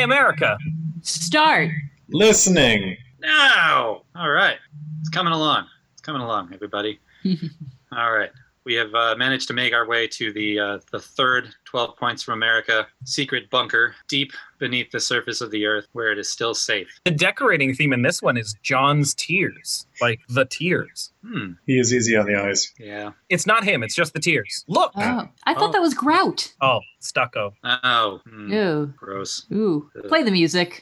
America. Start. Listening. Now. All right. It's coming along. Everybody. All right. We have managed to make our way to the third 12 Points from America secret bunker deep beneath the surface of the earth where it is still safe. The decorating theme in this one is John's tears, like the tears. He is easy on the eyes. Yeah. It's not him, it's just the tears. Look! Oh, I thought that was grout. Oh, stucco. Oh. Ew. Gross. Ooh. Play the music.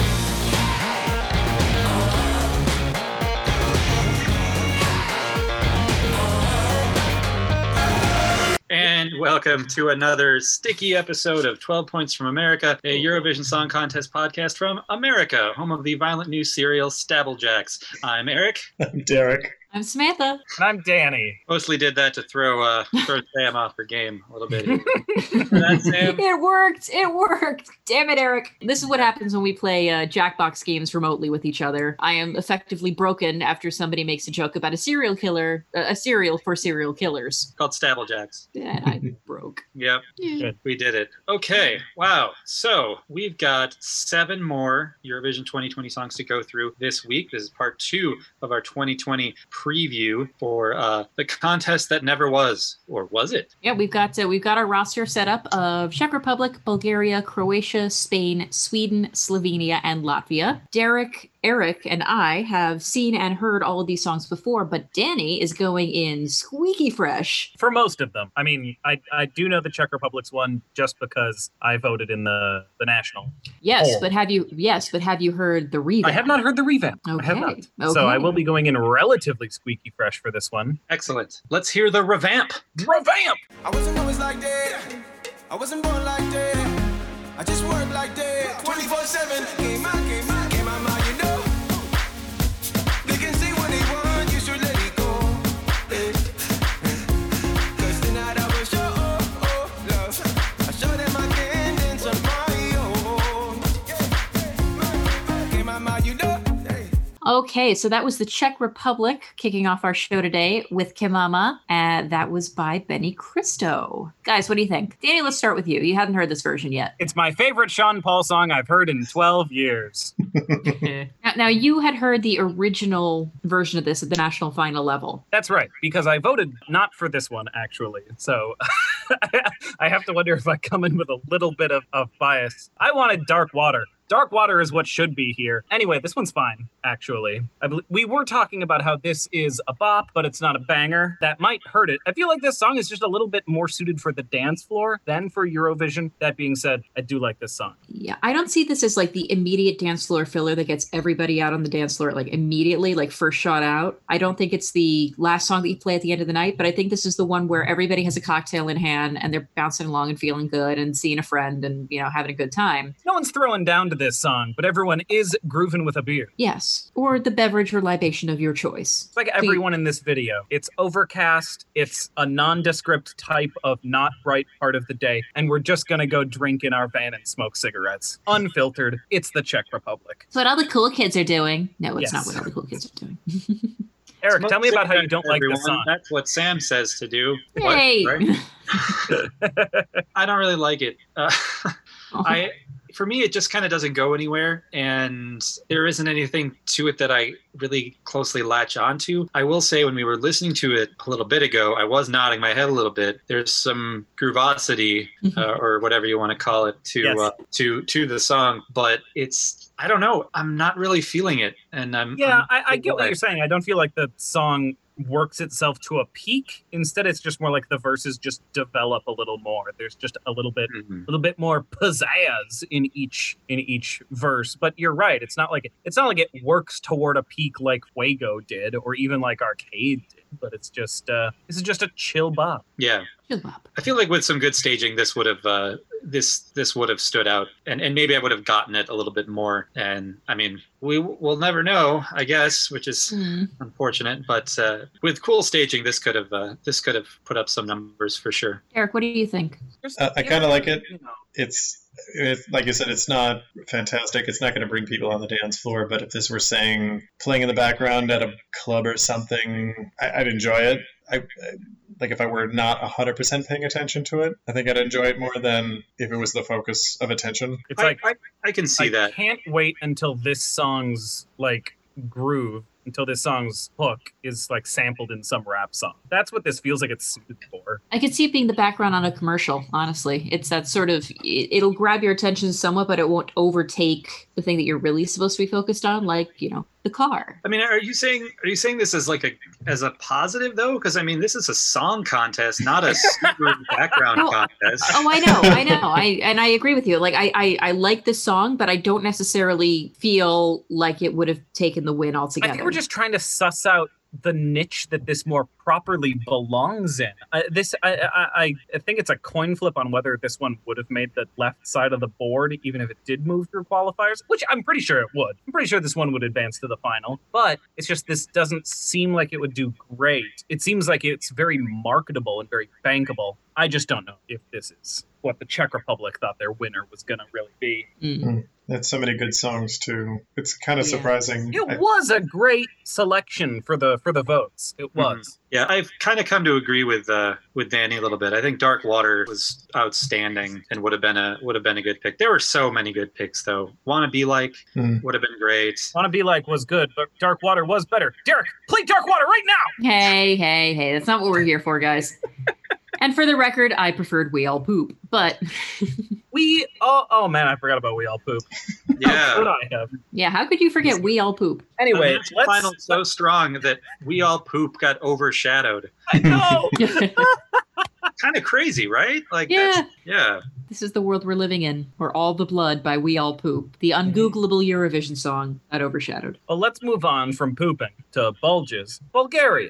And welcome to another sticky episode of 12 Points from America, a Eurovision Song Contest podcast from America, home of the violent news serial Stabblejacks. I'm Eric. I'm Derek. I'm Samantha. And I'm Danny. Mostly did that to throw Sam off her game a little bit. That, Sam? It worked. Damn it, Eric. This is what happens when we play Jackbox games remotely with each other. I am effectively broken after somebody makes a joke about a serial killer, a cereal for serial killers. Called Stabblejacks. And I broke. Yep. Yeah. We did it. Okay. Wow. So we've got 7 more Eurovision 2020 songs to go through this week. This is part 2 of our 2020 preview for the contest that never was, or was it? Yeah, we've got our roster set up of Czech Republic, Bulgaria, Croatia, Spain, Sweden, Slovenia, and Latvia. Derek, Eric, and I have seen and heard all of these songs before, but Danny is going in squeaky fresh. For most of them. I mean, I do know the Czech Republic's one just because I voted in the national. Yes, poll. but have you heard the revamp? I have not heard the revamp. Okay. I have not. Okay. So I will be going in relatively squeaky fresh for this one. Excellent. Let's hear the revamp. Revamp! I wasn't always like that. I wasn't born like that. I just work like that. 24/7. Game out, you know. They can say what they want, you should let it go. Cause tonight I will show love. I show them I can dance on my own. Game out, you know. Okay, so that was the Czech Republic kicking off our show today with Kimama, and that was by Benny Cristo. Guys, what do you think? Danny, let's start with you. You hadn't heard this version yet. It's my favorite Sean Paul song I've heard in 12 years. Now, you had heard the original version of this at the national final level. That's right, because I voted not for this one, actually. So I have to wonder if I come in with a little bit of bias. I wanted Dark Water. Dark Water is what should be here. Anyway, this one's fine, actually. We were talking about how this is a bop, but it's not a banger. That might hurt it. I feel like this song is just a little bit more suited for the dance floor than for Eurovision. That being said, I do like this song. Yeah, I don't see this as like the immediate dance floor filler that gets everybody out on the dance floor like immediately, like first shot out. I don't think it's the last song that you play at the end of the night, but I think this is the one where everybody has a cocktail in hand and they're bouncing along and feeling good and seeing a friend and, having a good time. No one's throwing down to this song, but everyone is grooving with a beer. Yes, or the beverage or libation of your choice. It's like everyone in this video. It's overcast, it's a nondescript type of not bright part of the day, and we're just gonna go drink in our van and smoke cigarettes. Unfiltered, it's the Czech Republic. It's what all the cool kids are doing. No, it's Yes. not what all the cool kids are doing. Eric, tell me about how you Smoke don't like everyone. this song. That's what Sam says to do. Hey! What? Right? I don't really like it. For me, it just kind of doesn't go anywhere, and there isn't anything to it that I really closely latch onto. I will say, when we were listening to it a little bit ago, I was nodding my head a little bit. There's some groovosity, or whatever you want to call it, to the song, but I don't know. I'm not really feeling it, and I get what you're saying. I don't feel like the song works itself to a peak. Instead, it's just more like the verses just develop a little more. There's just a little bit more pizzazz in each verse. But you're right. It's not like it works toward a peak like Fuego did, or even like Arcade did. But it's just this is just a chill bop. Yeah. Chill bop. I feel like with some good staging, this would have this would have stood out, and maybe I would have gotten it a little bit more. And I mean, we'll never know, I guess, which is unfortunate. But with cool staging, this could have put up some numbers for sure. Eric, what do you think? I kind of like it. It's like you said, it's not fantastic. It's not going to bring people on the dance floor. But if this were playing in the background at a club or something, I'd enjoy it. like if I were not 100% paying attention to it, I think I'd enjoy it more than if it was the focus of attention. It's like I can see that. I can't wait until this song's like groove, until this song's hook is like sampled in some rap song. That's what this feels like it's suited for. I could see it being the background on a commercial, honestly. It's that sort of, it'll grab your attention somewhat, but it won't overtake the thing that you're really supposed to be focused on, like, you know, the car. I mean, are you saying this as like as a positive though? Because I mean, this is a song contest, not a super background contest. Oh, I know. I agree with you. Like, I like this song, but I don't necessarily feel like it would have taken the win altogether. I think we're just trying to suss out the niche that this more properly belongs in. I think it's a coin flip on whether this one would have made the left side of the board, even if it did move through qualifiers, which I'm pretty sure it would. I'm pretty sure this one would advance to the final, but it's just this doesn't seem like it would do great. It seems like it's very marketable and very bankable. I just don't know if this is what the Czech Republic thought their winner was going to really be. That's so many good songs too. It's kind of surprising. It was a great selection for the votes. It was. Yeah, I've kind of come to agree with Danny a little bit. I think Dark Water was outstanding and would have been a good pick. There were so many good picks though. Wanna Be Like would have been great. Wanna Be Like was good, but Dark Water was better. Derek, play Dark Water right now. Hey, that's not what we're here for, guys. And for the record, I preferred We All Poop, but oh man, I forgot about We All Poop. Yeah. How could I have? Yeah, how could you forget We All Poop? Anyway, the final so strong that We All Poop got overshadowed. I know. Kind of crazy, right? Like, yeah. This is the world we're living in, where All the Blood by We All Poop, the ungoogleable Eurovision song, got overshadowed. Well, let's move on from pooping to bulges. Bulgaria,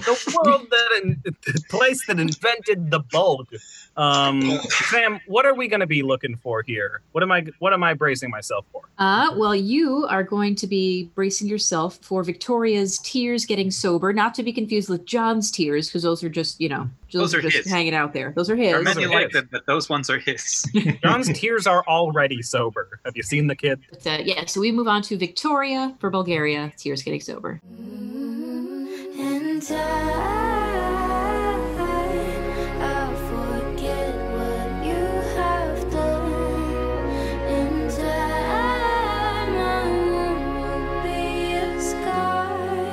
the place that invented the bulge. Sam, what are we going to be looking for here? What am I bracing myself for? Well, you are going to be bracing yourself for Victoria's Tears Getting Sober, not to be confused with John's Tears, because those are just, those are just his. Hanging out there. Those are his. There are many like them, but those ones are his. John's tears are already sober. Have you seen the kid? But, so we move on to Victoria for Bulgaria, Tears Getting Sober. And I'll forget what you have done. In time, I won't be a scar.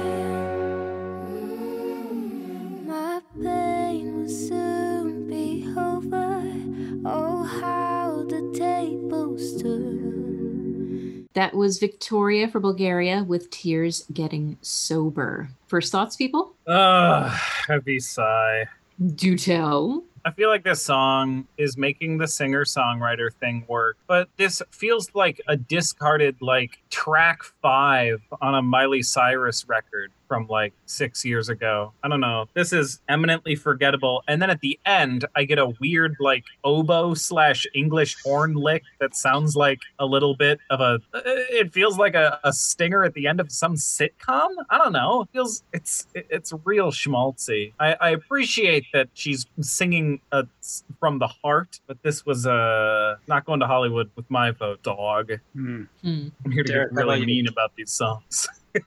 My pain will soon be over. Oh, how the tables turn. That was Victoria for Bulgaria with Tears Getting Sober. First thoughts, people? Heavy sigh. Do tell. I feel like this song is making the singer-songwriter thing work, but this feels like a discarded, track 5 on a Miley Cyrus record from 6 years ago. I don't know. This is eminently forgettable. And then at the end, I get a weird oboe/English horn lick that sounds like a little bit of it feels like a stinger at the end of some sitcom. I don't know. It feels it's real schmaltzy. I appreciate that she's singing from the heart, but this was not going to Hollywood with my vote, dog. I'm here to get really mean about these songs.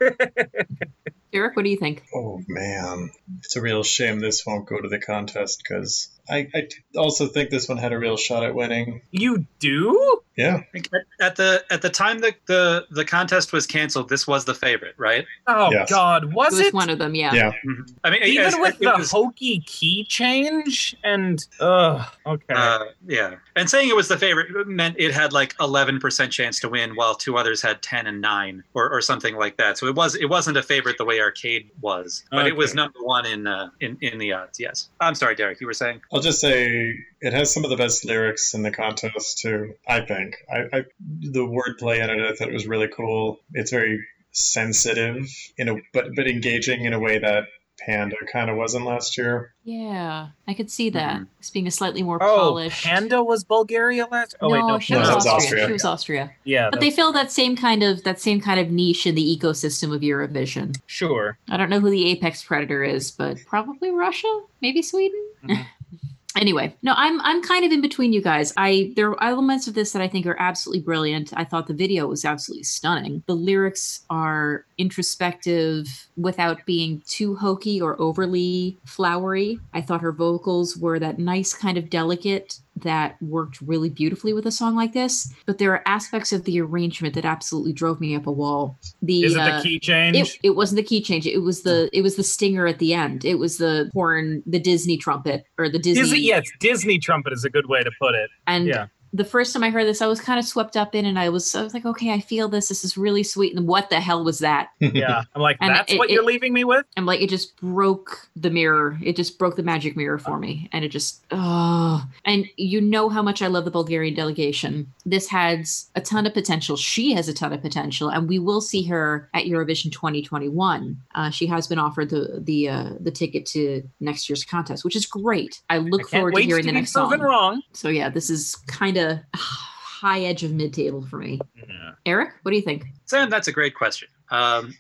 Derek, what do you think? Oh, man. It's a real shame this won't go to the contest because I also think this one had a real shot at winning. You do? Yeah. At the time that the contest was canceled, this was the favorite, right? Oh, yes. God. Was it? One of them, yeah. Yeah. Mm-hmm. I mean, even with the hokey key change and, okay. Yeah. And saying it was the favorite meant it had 11% chance to win while two others had 10 and 9 or something like that. So it wasn't a favorite the way Arcade was, but It was number one in the odds. Yes. I'm sorry, Derek, you were saying? I'll just say it has some of the best lyrics in the contest too, I think. The wordplay in it, I thought it was really cool. It's very sensitive, but engaging in a way that Panda kind of wasn't last year. Yeah, I could see that. It's being a slightly more polished. Panda was Bulgaria last? Oh, no, wait, she was Austria. She was Austria. Yeah, but they fill that same kind of niche in the ecosystem of Eurovision. Sure. I don't know who the apex predator is, but probably Russia, maybe Sweden. Anyway, no, I'm kind of in between you guys. There are elements of this that I think are absolutely brilliant. I thought the video was absolutely stunning. The lyrics are introspective without being too hokey or overly flowery. I thought her vocals were that nice kind of delicate that worked really beautifully with a song like this. But there are aspects of the arrangement that absolutely drove me up a wall. Is it the key change? It wasn't the key change. It was the stinger at the end. It was the horn, the Disney trumpet, or the Disney. Yes, Disney trumpet is a good way to put it. And yeah. The first time I heard this, I was kind of swept up in, and I was like, okay, I feel this. This is really sweet. And what the hell was that? Yeah, I'm like, that's what you're leaving me with? I'm like, it just broke the mirror. It just broke the magic mirror for me. And it just, And you know how much I love the Bulgarian delegation. This has a ton of potential. She has a ton of potential, and we will see her at Eurovision 2021. She has been offered the ticket to next year's contest, which is great. I look forward to hearing the next song. Wrong. So yeah, this is kind of high edge of mid-table for me. Yeah. Eric, what do you think? Sam, that's a great question. I'm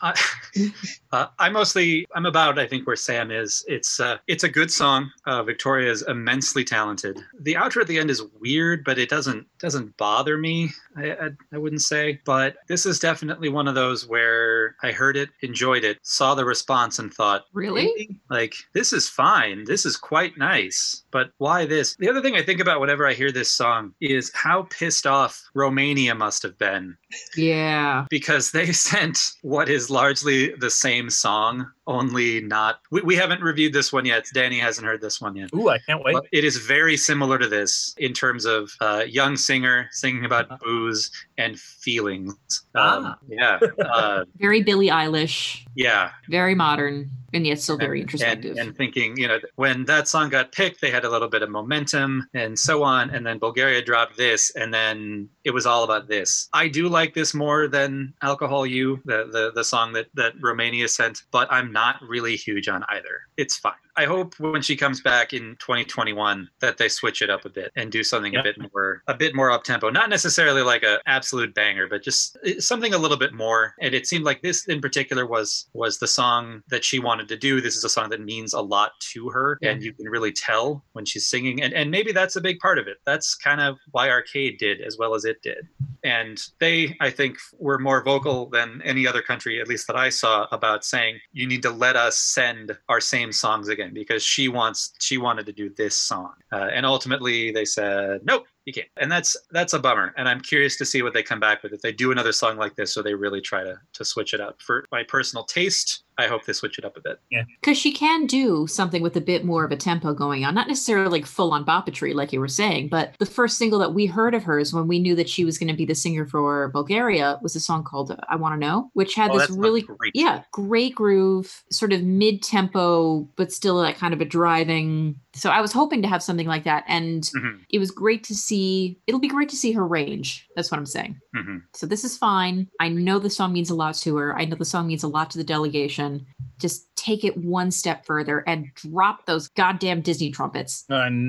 about, I think, where Sam is. It's a good song. Victoria is immensely talented. The outro at the end is weird, but it doesn't bother me. I wouldn't say. But this is definitely one of those where I heard it, enjoyed it, saw the response, and thought, really? Hey, like, this is fine. This is quite nice. But why this? The other thing I think about whenever I hear this song is how pissed off Romania must have been. Yeah. Because they sent what is largely the same song, only not... We haven't reviewed this one yet. Danny hasn't heard this one yet. Ooh, I can't wait. But it is very similar to this in terms of young singer singing about booze and feelings. Yeah. Very Billie Eilish. Yeah. Very modern, and yet still very introspective. And thinking, when that song got picked, they had a little bit of momentum and so on. And then Bulgaria dropped this, and then it was all about this. I do like this more than Alcohol You, the song that Romania sent, but I'm not really huge on either. It's fine. I hope when she comes back in 2021 that they switch it up a bit and do something a bit more up tempo. Not necessarily like a absolute banger, but just something a little bit more. And it seemed like this in particular was the song that she wanted to do. This is a song that means a lot to her, and you can really tell when she's singing. And maybe that's a big part of it. That's kind of why Arcade did as well as it did. And they, I think, were more vocal than any other country, at least that I saw, about saying, you need to let us send our same songs again, because she wanted to do this song. And ultimately they said, nope, you can't. And that's a bummer. And I'm curious to see what they come back with if they do another song like this, or they really try to switch it up. For my personal taste, I hope they switch it up a bit. Yeah. Because she can do something with a bit more of a tempo going on. Not necessarily like full on boppatry like you were saying, but the first single that we heard of hers when we knew that she was going to be the singer for Bulgaria was a song called I Want to Know, which had this really great groove, sort of mid-tempo, but still that kind of a driving. So I was hoping to have something like that. And it was great to see. It'll be great to see her range. That's what I'm saying. Mm-hmm. So this is fine. I know the song means a lot to her. I know the song means a lot to the delegation. Just take it one step further and drop those goddamn Disney trumpets.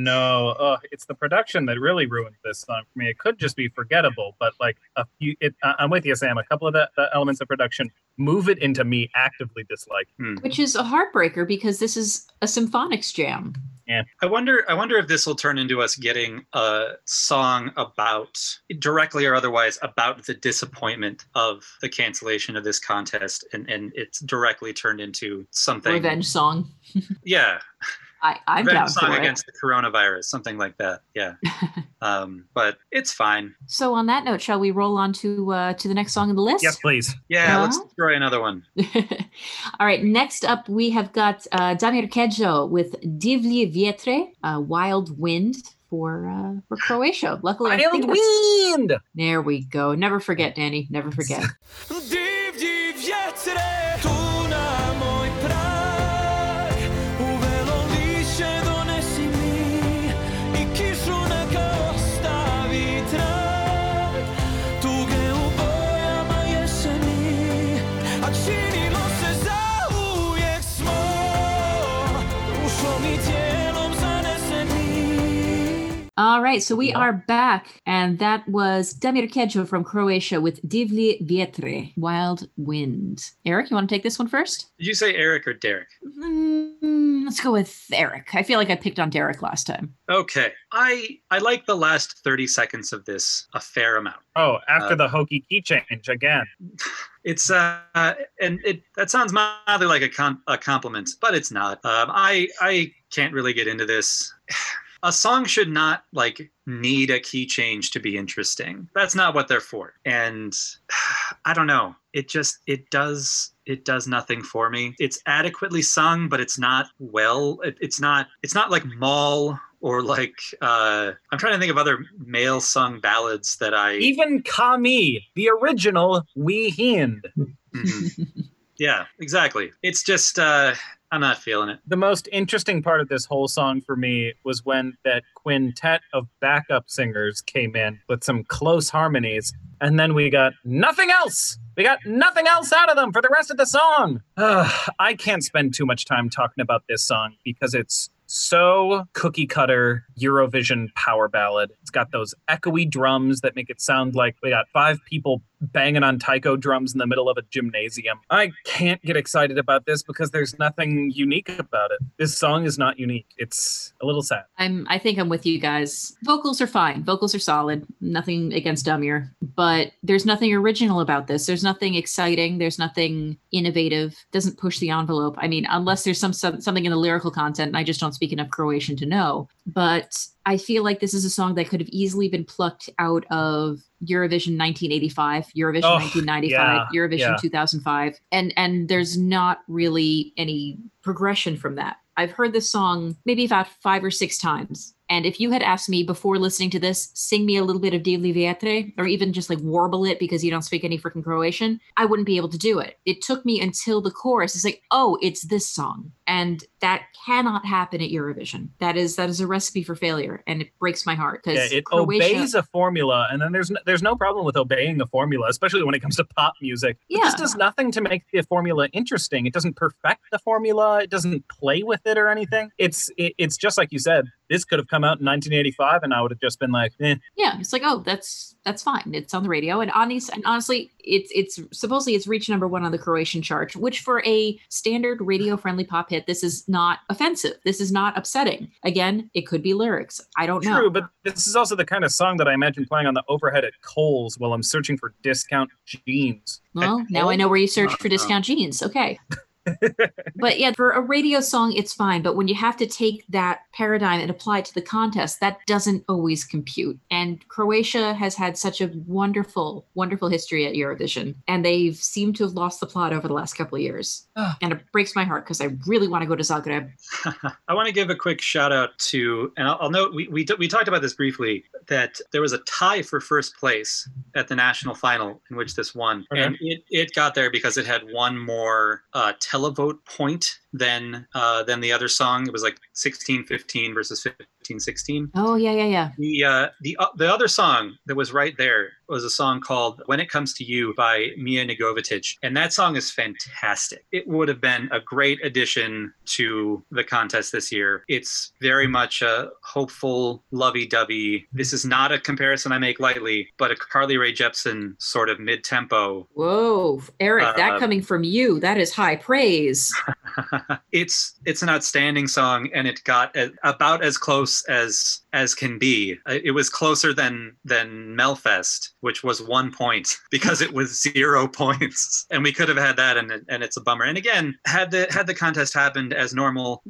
No, it's the production that really ruined this song for me. It could just be forgettable, but like I'm with you, Sam. A couple of the elements of production move it into me actively disliking. Which is a heartbreaker because this is a symphonics jam. Yeah. I wonder if this will turn into us getting a song about, directly or otherwise, about the disappointment of the cancellation of this contest, and it's directly turned into something. Revenge song. Yeah. I'm down song for it. against the coronavirus, something like that. Yeah. But it's fine. So on that note, shall we roll on to the next song on the list? Yes, please. Yeah, let's destroy another one. All right. Next up, we have got Damir Kedjo with Divlje Vjetre, Wild Wind for Croatia. Luckily, Wild Wind! There we go. Never forget, Danny. Never forget. Divlji vjetre, tu na moj prag, u velo lišće donesi mi, I kišu neka ostavi trag, tuge u bojama jeseni, a činilo se zauvijek smo, ušom I tijelom zaneseni. All right. right, so we are back, and that was Damir Kedjo from Croatia with Divli Vjetre, Wild Wind. Eric, you want to take this one first? Did you say Eric or Derek? Let's go with Eric. I feel like I picked on Derek last time. Okay. I like the last 30 seconds of this a fair amount. Oh, after the hokey key change again. It's and that sounds mildly like a compliment, but it's not. I can't really get into this. A song should not need a key change to be interesting. That's not what they're for. And I don't know. It does nothing for me. It's adequately sung, but it's not well. It's not like Mall or I'm trying to think of other male sung ballads that even Kami, the original We Hind. Mm-hmm. Yeah, exactly. It's just I'm not feeling it. The most interesting part of this whole song for me was when that quintet of backup singers came in with some close harmonies, and then we got nothing else. We got nothing else out of them for the rest of the song. I can't spend too much time talking about this song because it's so cookie cutter Eurovision power ballad. It's got those echoey drums that make it sound like we got 5 people banging on taiko drums in the middle of a gymnasium. I can't get excited about this because there's nothing unique about it. This song is not unique. It's a little sad. I think I'm with you guys. Vocals are fine. Vocals are solid. Nothing against Damir, but there's nothing original about this. There's nothing exciting. There's nothing innovative. Doesn't push the envelope. I mean, unless there's something in the lyrical content, and I just don't speak enough Croatian to know. But I feel like this is a song that could have easily been plucked out of Eurovision 1985, Eurovision 1995, Eurovision 2005. And there's not really any progression from that. I've heard this song maybe about 5 or 6 times. And if you had asked me before listening to this, sing me a little bit of Divli Vjetre, or even just warble it because you don't speak any freaking Croatian, I wouldn't be able to do it. It took me until the chorus. It's oh, it's this song. And that cannot happen at Eurovision. That is a recipe for failure, and it breaks my heart. Yeah, it obeys a formula, and then there's no problem with obeying a formula, especially when it comes to pop music. It just does nothing to make the formula interesting. It doesn't perfect the formula. It doesn't play with it or anything. It's just like you said. This could have come out in 1985, and I would have just been like, eh. Yeah, it's that's fine. It's on the radio, and honestly, it's supposedly it's reached number 1 on the Croatian chart, which for a standard radio-friendly pop hit, this is not offensive. This is not upsetting. Again, it could be lyrics. I don't know. True, but this is also the kind of song that I imagine playing on the overhead at Kohl's while I'm searching for discount jeans. Well, now I know where you search for discount jeans. Okay. But yeah, for a radio song, it's fine. But when you have to take that paradigm and apply it to the contest, that doesn't always compute. And Croatia has had such a wonderful, wonderful history at Eurovision. And they've seemed to have lost the plot over the last couple of years. And it breaks my heart because I really want to go to Zagreb. I want to give a quick shout out to, and I'll note, we talked about this briefly, that there was a tie for first place at the national final in which this won. Okay. And it got there because it had one more televote point than the other song. It was 16-15 versus 15-16. Oh yeah. The other song that was right there was a song called "When It Comes to You" by Mia Negovitic, and that song is fantastic. It would have been a great addition to the contest this year. It's very much a hopeful, lovey-dovey. This is not a comparison I make lightly, but a Carly Rae Jepsen sort of mid-tempo. Whoa, Eric, that coming from you, that is high praise. It's an outstanding song, and it got about as close as can be. It was closer than Melfest, which was 1 point because it was 0 points, and we could have had that, and it's a bummer. And again, had the contest happened as normal,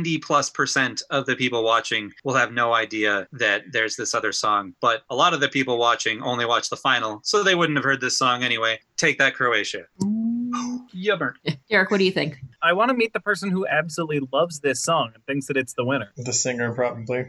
90+% of the people watching will have no idea that there's this other song. But a lot of the people watching only watch the final, so they wouldn't have heard this song anyway. Take that, Croatia. Yummer. Derek, what do you think? I want to meet the person who absolutely loves this song and thinks that it's the winner. The singer, probably.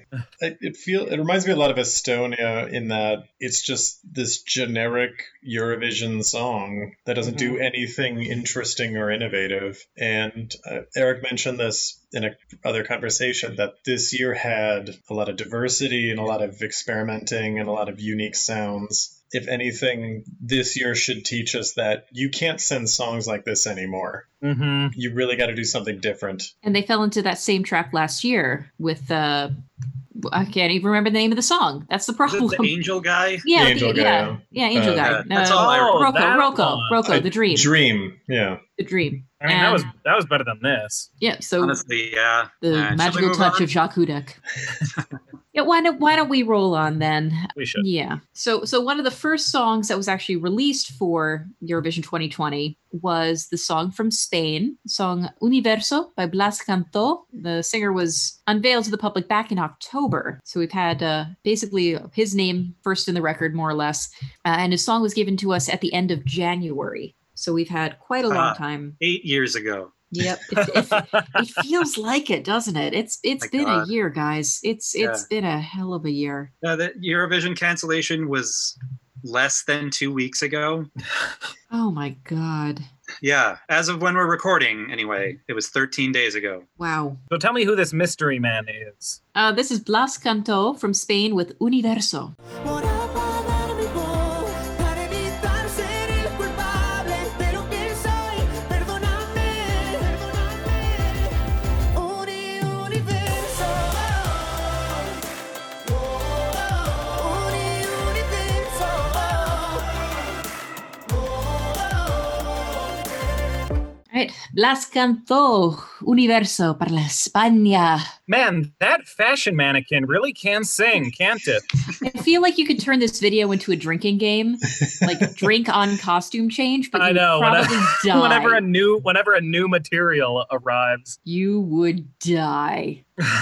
It reminds me a lot of Estonia in that it's just this generic Eurovision song that doesn't do anything interesting or innovative. And Eric mentioned this in a other conversation, that this year had a lot of diversity and a lot of experimenting and a lot of unique sounds. If anything, this year should teach us that you can't send songs like this anymore. Mm-hmm. You really got to do something different. And they fell into that same trap last year with I can't even remember the name of the song. That's the Is problem. it the angel guy? Yeah, The angel guy, Angel guy. That's all I remember. Rocco, the dream. Dream, yeah. The dream. I mean, And, that was better than this. yeah. So Honestly, yeah. the Should we magical move touch on? of Jacques Hudek. Yeah, why don't we roll on then? We should. Yeah. So one of the first songs that was actually released for Eurovision 2020 was the song from Spain, the song Universo by Blas Cantó. The singer was unveiled to the public back in October. So we've had basically his name first in the record, more or less. And his song was given to us at the end of January. So we've had quite a long time. 8 years ago. Yep. It feels like it, doesn't it? It's been God. a year, guys. It's been a hell of a year. The Eurovision cancellation was less than 2 weeks ago. Oh my God. Yeah, as of when we're recording, anyway, it was 13 days ago. Wow. So tell me who this mystery man is. This is Blas Cantó from Spain with Universo. Morirá para dar mi voz, para evitar ser el culpable de lo que soy. Perdóname, universo. Right. Blas Cantó, Universo para la España. Man, that fashion mannequin really can sing, can't it? I feel like you could turn this video into a drinking game, like drink on costume change, but I you know. would probably die. Whenever a new material arrives. You would die.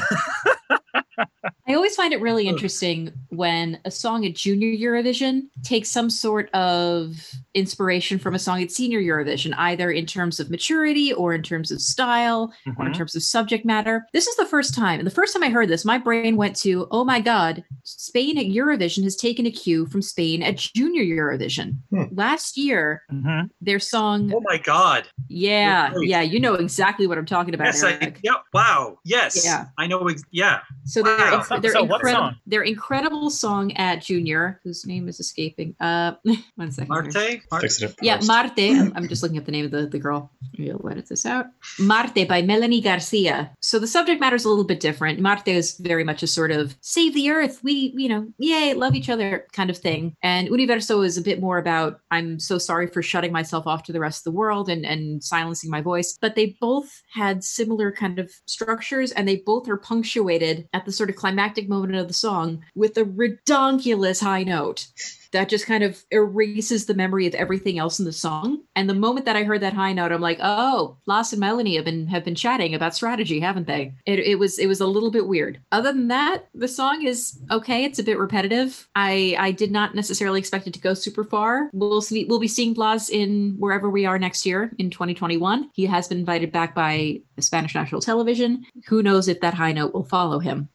I always find it really interesting when a song at Junior Eurovision takes some sort of inspiration from a song at Senior Eurovision, either in terms of maturity or in terms of style or in terms of subject matter. This is the first time. And the first time I heard this, my brain went to, oh my God, Spain at Eurovision has taken a cue from Spain at Junior Eurovision. Last year, their song... Oh my God. Yeah, Right. yeah, you know exactly what I'm talking about, Yes, Eric. wow. Yes. Yeah. I know. Yeah. So Wow. their So what incredible, song? their incredible song at Junior, whose name is escaping. 1 second. here. Marte? Fix it up Yeah, first. Marte. I'm just looking up the name of the girl. We'll edit this out. Marte by Melanie Garcia. So the subject matter is a little bit different. Marte is very much a sort of save the earth. We, yay, love each other kind of thing. And Universo is a bit more about I'm so sorry for shutting myself off to the rest of the world and silencing my voice. But they both had similar kind of structures, and they both are punctuated at the sort of climactic moment of the song with a redonkulous high note that just kind of erases the memory of everything else in the song. And the moment that I heard that high note, I'm like, oh, Blas and Melanie have been chatting about strategy, haven't they? It was a little bit weird. Other than that, the song is okay. It's a bit repetitive. I did not necessarily expect it to go super far. We'll be seeing Blas in wherever we are next year in 2021. He has been invited back by Spanish national television. Who knows if that high note will follow him?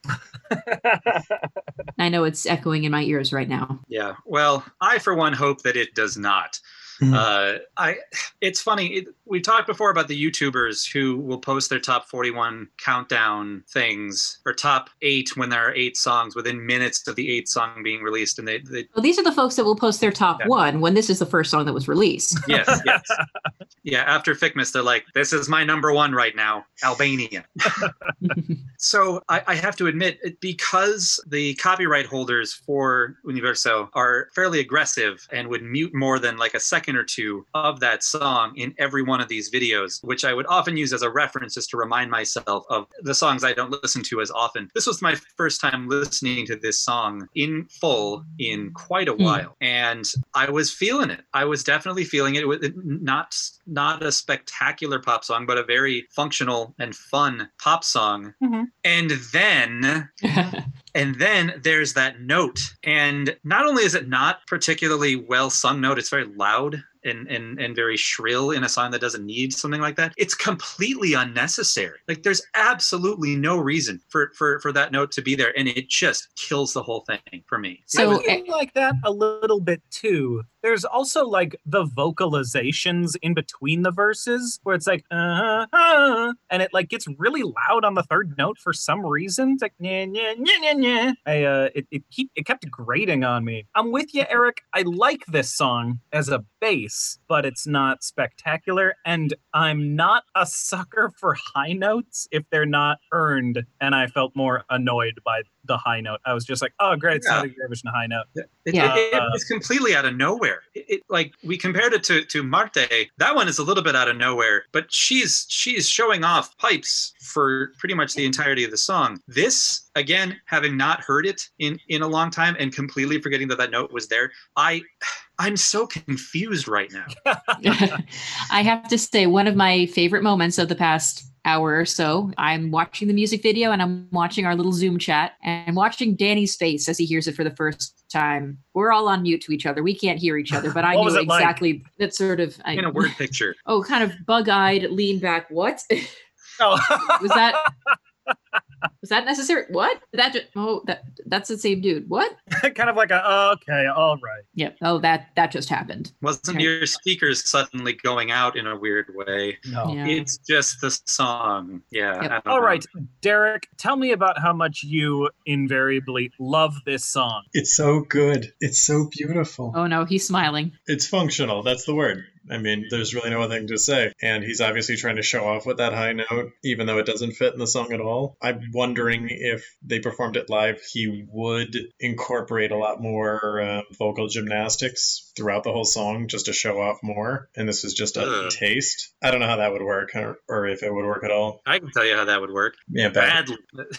I know it's echoing in my ears right now. Yeah. Well, I for one hope that it does not. It's funny. We talked before about the YouTubers who will post their top 41 countdown things or top 8 when there are 8 songs within minutes of the 8th song being released, and they Well, these are the folks that will post their top one when this is the first song that was released. yes. Yeah, after Ficmas, they're like, this is my number 1 right now, Albania. So I have to admit, because the copyright holders for Universo are fairly aggressive and would mute more than like a second or two of that song in every one of these videos, which I would often use as a reference just to remind myself of the songs I don't listen to as often. This was my first time listening to this song in full in quite a while, and I was feeling it. I was definitely feeling it. It was not a spectacular pop song, but a very functional and fun pop song. And then there's that note. And not only is it not particularly well sung note, it's very loud and very shrill in a song that doesn't need something like that. It's completely unnecessary. Like there's absolutely no reason for that note to be there, and it just kills the whole thing for me. I was feeling like that a little bit too. There's also like the vocalizations in between the verses where it's like and it like gets really loud on the third note for some reason. It's like nya, nya, nya, nya, nya. It kept grating on me. I'm with you, Eric. I like this song as a base. nice, but it's not spectacular. And I'm not a sucker for high notes if they're not earned. And I felt more annoyed by the high note. I was just like, oh, great, it's not a Eurovision high note. It was completely out of nowhere. Like we compared it to Marte. That one is a little bit out of nowhere, but she's showing off pipes for pretty much the entirety of the song. This, again, having not heard it in a long time and completely forgetting that note was there, I'm so confused right now. I have to say, one of my favorite moments of the past hour or so, I'm watching the music video and I'm watching our little Zoom chat and watching Danny's face as he hears it for the first time. We're all on mute to each other. We can't hear each other, but I knew exactly that sort of... in a word picture. Oh, kind of bug-eyed, lean back. What? Oh. Was that necessary? What? That's the same dude. What? Kind of like okay, all right. Yep. Oh, that just happened. Wasn't your speakers suddenly going out in a weird way? No. Yeah. It's just the song. Yeah. Yep. All right, Derek, tell me about how much you invariably love this song. It's so good. It's so beautiful. Oh no, he's smiling. It's functional. That's the word. I mean, there's really no other thing to say. And he's obviously trying to show off with that high note, even though it doesn't fit in the song at all. I'm wondering if they performed it live, he would incorporate a lot more vocal gymnastics throughout the whole song just to show off more. And this is just a taste. I don't know how that would work or if it would work at all. I can tell you how that would work. Yeah, badly.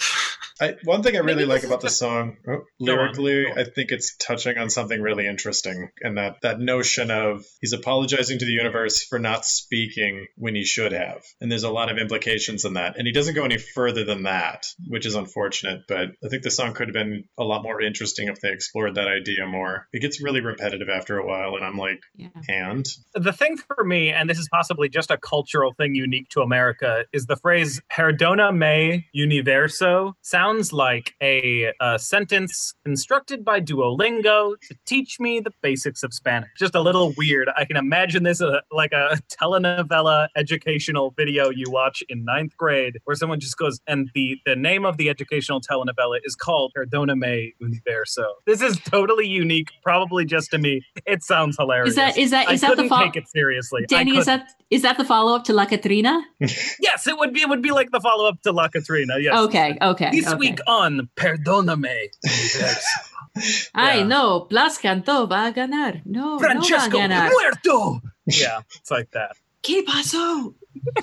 One thing I really like about the just... song, lyrically, I think it's touching on something really interesting. And that notion of he's apologizing to the universe for not speaking when he should have. And there's a lot of implications in that. And he doesn't go any further than that, which is unfortunate. But I think the song could have been a lot more interesting if they explored that idea more. It gets really repetitive after a while. And I'm like, and? The thing for me, and this is possibly just a cultural thing unique to America, is the phrase perdona me universo sounds like a sentence constructed by Duolingo to teach me the basics of Spanish. Just a little weird. I can imagine this like a telenovela educational video you watch in 9th grade where someone just goes, and the name of the educational telenovela is called Perdona me universo. This is totally unique, probably just to me. It sounds hilarious. Is that the take it seriously. Danny, is that the follow-up to La Catrina? Yes, it would be like the follow-up to La Catrina. Yes. Okay. This week on Perdona me universo. Ay, no, Blas cantó, va a ganar. No, Francesco no va a ganar. muerto. Yeah, it's like that. ¿Qué pasó?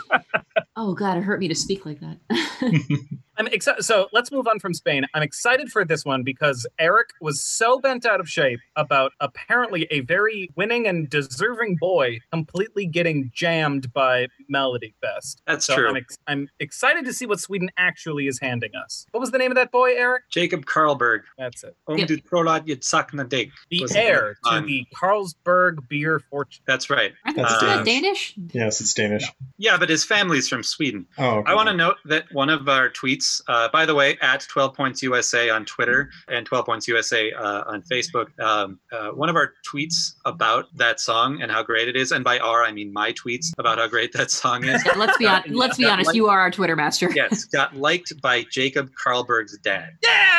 Oh God, it hurt me to speak like that. I'm excited. So let's move on from Spain. I'm excited for this one because Eric was so bent out of shape about apparently a very winning and deserving boy completely getting jammed by Melody Fest. That's true. I'm excited to see what Sweden actually is handing us. What was the name of that boy, Eric? Jacob Karlberg. That's it. Du Trollad Yet Sakna Dig. The heir to the Carlsberg beer fortune. That's right. Isn't that Danish? Yes, it's Danish. Yeah, but his family's from Sweden. Oh, okay. I want to note that one of our tweets, by the way, at 12 Points USA on Twitter and 12 Points USA on Facebook, one of our tweets about that song and how great it is, and by our, I mean my tweets about how great that song is. Yeah, let's be honest, you are our Twitter master. Yes, got liked by Jacob Karlberg's dad.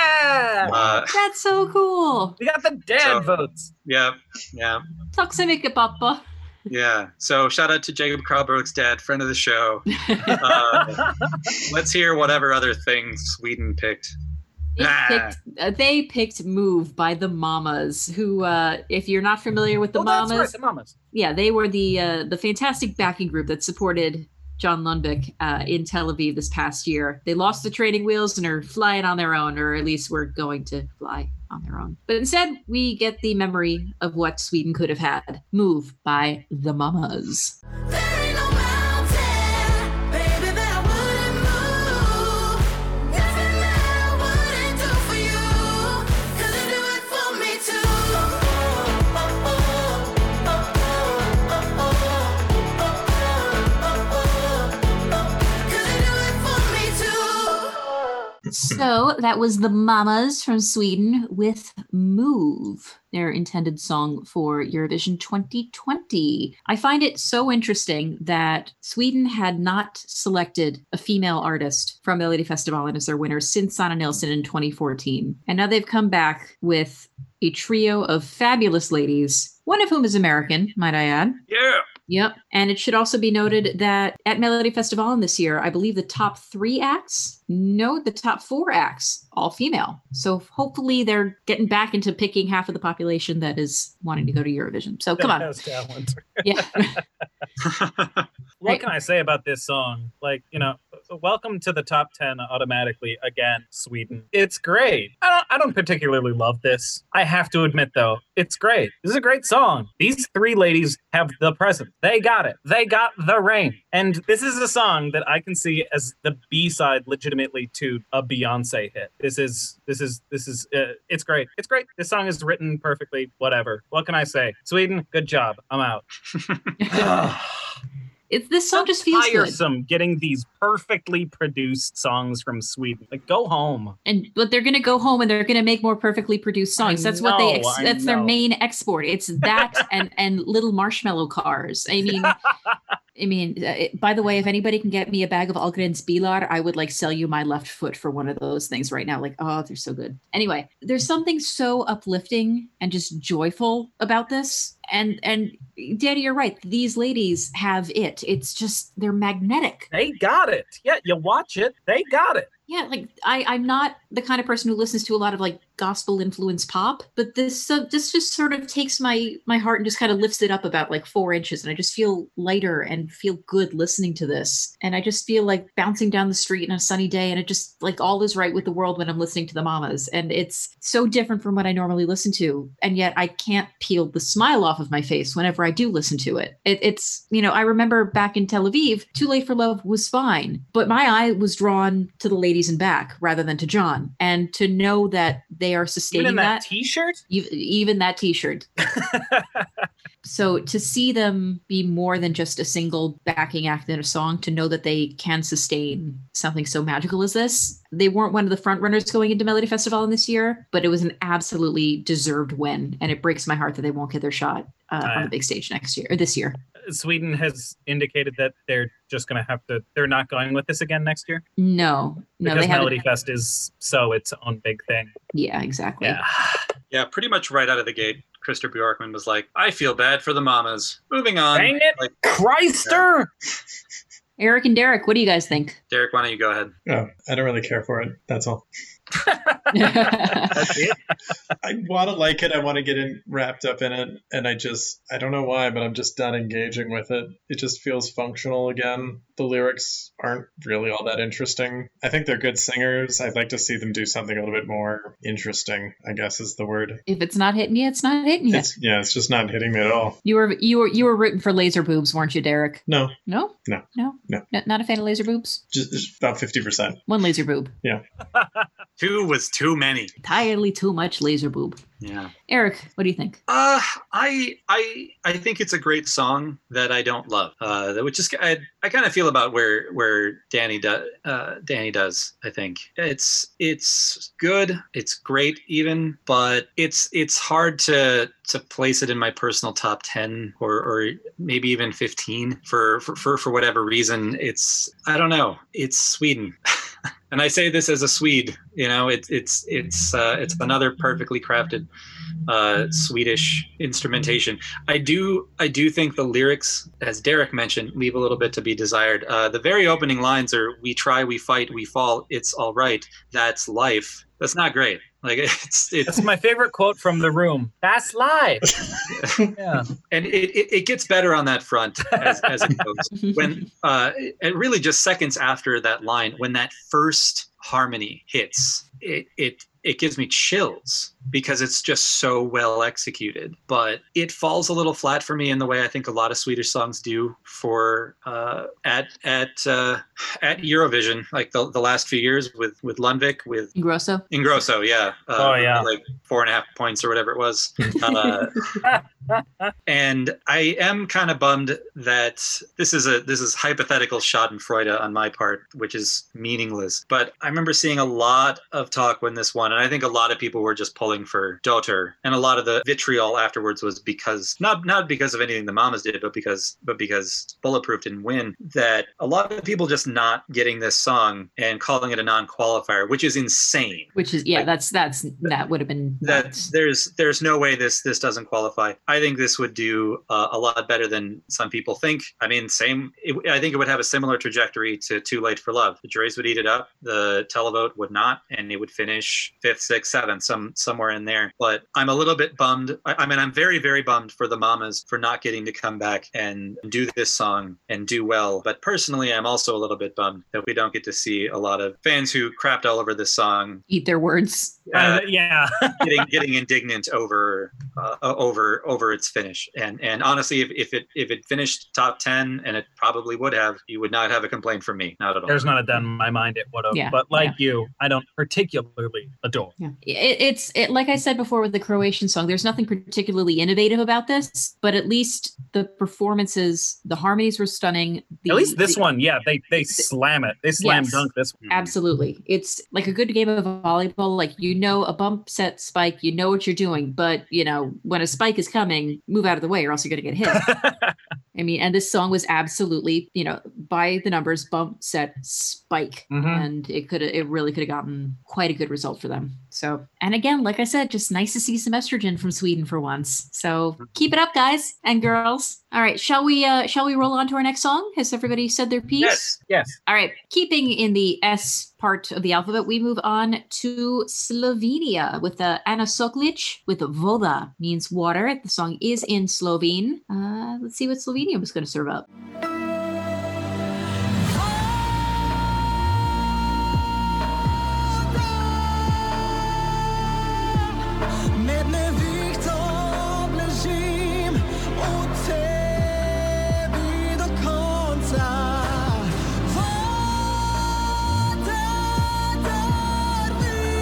Yeah! That's so cool. We got the dad votes. Yeah. Tack så mycket, pappa. Yeah. So shout out to Jacob Karlberg's dad, friend of the show. Let's hear whatever other things Sweden picked. They picked Move by the Mamas, who, if you're not familiar with the Mamas, that's right, the Mamas. Yeah, they were the fantastic backing group that supported John Lundvik in Tel Aviv this past year. They lost the training wheels and are flying on their own, or at least were going to fly on their own. But instead, we get the memory of what Sweden could have had. Move by the Mamas. There ain't no mountain, baby, that I wouldn't move. Nothing that I wouldn't do for you. 'Cause you do it for me too. 'Cause you do it for me too. So that was the Mamas from Sweden with Move, their intended song for Eurovision 2020. I find it so interesting that Sweden had not selected a female artist from Melodifestivalen as their winner since Sanna Nilsson in 2014. And now they've come back with a trio of fabulous ladies, one of whom is American, might I add. Yeah. Yep. And it should also be noted that at Melodifestivalen this year, I believe the top 3 acts, no, the top 4 acts, all female. So hopefully they're getting back into picking half of the population that is wanting to go to Eurovision. So come on. Has talent. Yeah. What can I say about this song? Like, welcome to the top 10 automatically again, Sweden. It's great. I don't particularly love this. I have to admit, though, it's great. This is a great song. These 3 ladies have the present. They got it. They got the rain. And this is a song that I can see as the B-side legitimately to a Beyonce hit. It's great. It's great. This song is written perfectly. Whatever. What can I say? Sweden, good job. I'm out. This song just feels tiresome getting these perfectly produced songs from Sweden. Like, go home. But they're going to go home and they're going to make more perfectly produced songs. That's that's their main export. It's that and little marshmallow cars. By the way, if anybody can get me a bag of Ahlgrens Bilar, I would sell you my left foot for one of those things right now. They're so good. Anyway, there's something so uplifting and just joyful about this. And Danny, you're right. These ladies have it. It's just, they're magnetic. They got it. Yeah, you watch it. They got it. Yeah, I'm not the kind of person who listens to a lot of gospel influenced pop, but this just sort of takes my heart and just kind of lifts it up about 4 inches, and I just feel lighter and feel good listening to this, and I just feel like bouncing down the street on a sunny day, and it just all is right with the world when I'm listening to the Mamas, and it's so different from what I normally listen to, and yet I can't peel the smile off of my face whenever I do listen to it. It's I remember back in Tel Aviv, Too Late for Love was fine, but my eye was drawn to the ladies in back rather than to John, and to know that they are sustaining even that t-shirt, even that t-shirt. So to see them be more than just a single backing act in a song, to know that they can sustain something so magical as this. They weren't one of the front runners going into Melodifestivalen this year, but it was an absolutely deserved win, and it breaks my heart that they won't get their shot on the big stage next year or this year. Sweden has indicated that they're just going to have to, they're not going with this again next year? No, because they haven't. Melodifest is so its own big thing. Yeah, exactly. Yeah, pretty much right out of the gate, Krister Bjorkman was like, I feel bad for the Mamas. Moving on. Dang it, Christer! Eric and Derek, what do you guys think? Derek, why don't you go ahead? Oh, I don't really care for it. That's all. That's it. I want to like it. I want to get wrapped up in it. And I don't know why, but I'm just not engaging with it. It just feels functional again. The lyrics aren't really all that interesting. I think they're good singers. I'd like to see them do something a little bit more interesting, I guess is the word. If it's not hitting you, it's not hitting you. It's just not hitting me at all. You were rooting for laser boobs, weren't you, Derek? No. No? No. No? No. Not a fan of laser boobs? Just about 50%. One laser boob. Yeah. 2 was too many. Entirely too much laser boob. Yeah. Eric, what do you think? I think it's a great song that I don't love. Which is I kind of feel about where Danny does. I think it's good. It's great even, but it's hard to place it in my personal top 10 or maybe even 15 for whatever reason. I don't know. It's Sweden. And I say this as a Swede, it's another perfectly crafted Swedish instrumentation. I do think the lyrics, as Derek mentioned, leave a little bit to be desired. The very opening lines are, "We try, we fight, we fall. It's all right. That's life." That's not great. It's That's my favorite quote from The Room. That's life. Yeah. And it gets better on that front as it goes. When and really just seconds after that line, when that first harmony hits, it gives me chills because it's just so well executed. But it falls a little flat for me in the way I think a lot of Swedish songs do for at Eurovision, like the last few years with Lundvik, with Ingrosso, yeah. Yeah. Like 4.5 points or whatever it was. And I am kind of bummed that this is hypothetical Schadenfreude on my part, which is meaningless. But I remember seeing a lot of talk when this won, and I think a lot of people were just pulling for Daughter, and a lot of the vitriol afterwards was because not because of anything the Mamas did, but because Bulletproof didn't win. That a lot of people just not getting this song and calling it a non-qualifier, which is insane. Which is that would have been nuts. There's no way this doesn't qualify. I think this would do a lot better than some people think. I mean, I think it would have a similar trajectory to Too Late for Love. The juries would eat it up, the televote would not, and it would finish 5th, 6th, 7th, somewhere in there. But I'm a little bit bummed. I mean, I'm very, very bummed for the Mamas for not getting to come back and do this song and do well. But personally, I'm also a little bit bummed that we don't get to see a lot of fans who crapped all over this song Eat their words. Yeah. getting indignant over its finish. And honestly, if it finished top 10, and it probably would have, you would not have a complaint from me. Not at all. There's not a doubt in my mind it would have. Yeah, But like you, I don't particularly adore. Yeah, it's like I said before with the Croatian song, there's nothing particularly innovative about this, but at least the performances, the harmonies were stunning. At least this one, yeah, they slam it. They slam dunk this one. Absolutely. It's like a good game of volleyball. Like, a bump set spike, you know what you're doing, but when a spike is coming, move out of the way or else you're going to get hit. I mean, and this song was absolutely, by the numbers, bump, set, spike. Mhm. And it really could have gotten quite a good result for them. So, and again, like I said, just nice to see some estrogen from Sweden for once. So keep it up, guys and girls. All right. Shall we roll on to our next song? Has everybody said their piece? Yes. All right. Keeping in the S part of the alphabet, we move on to Slovenia with Ana Soklic with Voda, means water. The song is in Slovene. Let's see what Slovenia was going to serve up. Med nevihto obležim u tebi do konca. Voda darvi.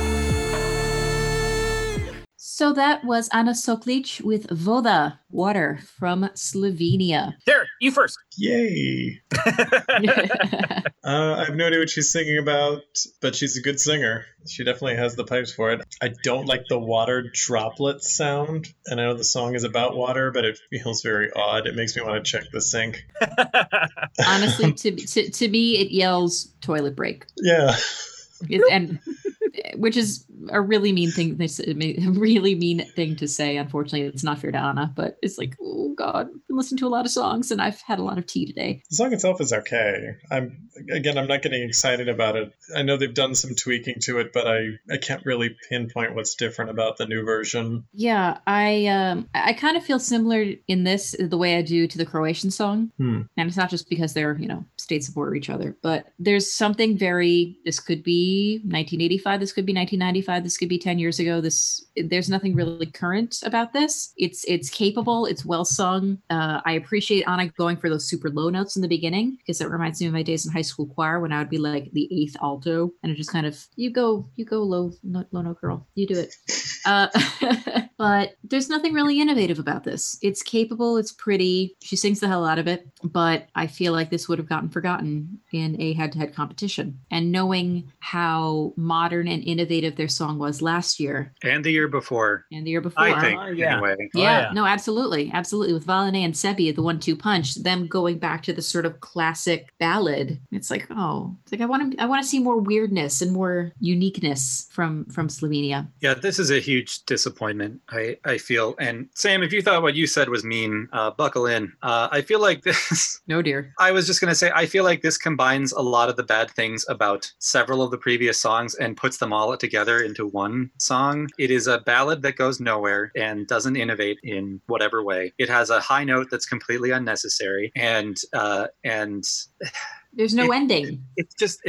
So that was Ana Soklic with Voda, water, from Slovenia. There, you first. Yay! I have no idea what she's singing about, but she's a good singer. She definitely has the pipes for it. I don't like the water droplet sound, and I know the song is about water, but it feels very odd. It makes me want to check the sink. Honestly, to me, it yells toilet break. Yeah. And which is a really mean thing. A really mean thing to say. Unfortunately, it's not fair to Anna, but it's like, oh God, I've been listening to a lot of songs and I've had a lot of tea today. The song itself is okay. I'm not getting excited about it. I know they've done some tweaking to it, but I can't really pinpoint what's different about the new version. Yeah, I kind of feel similar in this the way I do to the Croatian song. And it's not just because they're, state support each other, but there's something this could be 1985, this could be 1995, this could be 10 years ago. There's nothing really current about this. It's capable, it's well sung. I appreciate Anna going for those super low notes in the beginning because it reminds me of my days in high school choir when I would be like the 8th alto and it just kind of, you go low note girl, you do it. But there's nothing really innovative about this. It's capable, it's pretty, she sings the hell out of it, but I feel like this would have gotten forgotten in a head-to-head competition. And knowing how modern and innovative their song was last year. And the year before. I think, anyway. Yeah, no, absolutely. Absolutely. With Valene and Sebi, the 1-2 punch, them going back to the sort of classic ballad. It's like, I want to see more weirdness and more uniqueness from Slovenia. Yeah, this is a huge disappointment, I feel. And Sam, if you thought what you said was mean, buckle in. I feel like this... No, dear. I was just going to say, I feel like this combines a lot of the bad things about several of the previous songs and puts them all together into one song. It is a ballad that goes nowhere and doesn't innovate in whatever way. It has a high note that's completely unnecessary and there's no ending. It's just